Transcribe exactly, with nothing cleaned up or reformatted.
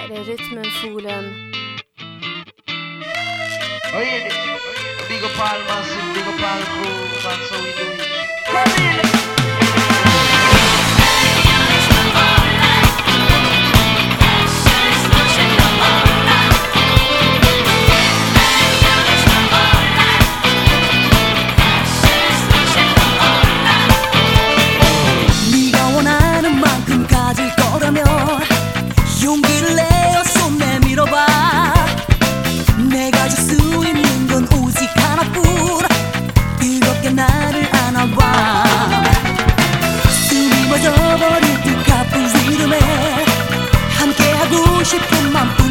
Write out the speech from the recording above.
här är Rytmenfolen. Oye, big up all massive, big up all crew, that's how we do it. 네가 원하는 만큼 가질 거라면 용기를 내어 손 내밀어봐. 내가 줄 수 있는 건 오직 하나뿐. 뜨겁게 나를 안아봐. 숨이 멎어버릴 듯 가쁜 리듬에 함께하고 싶은 맘뿐.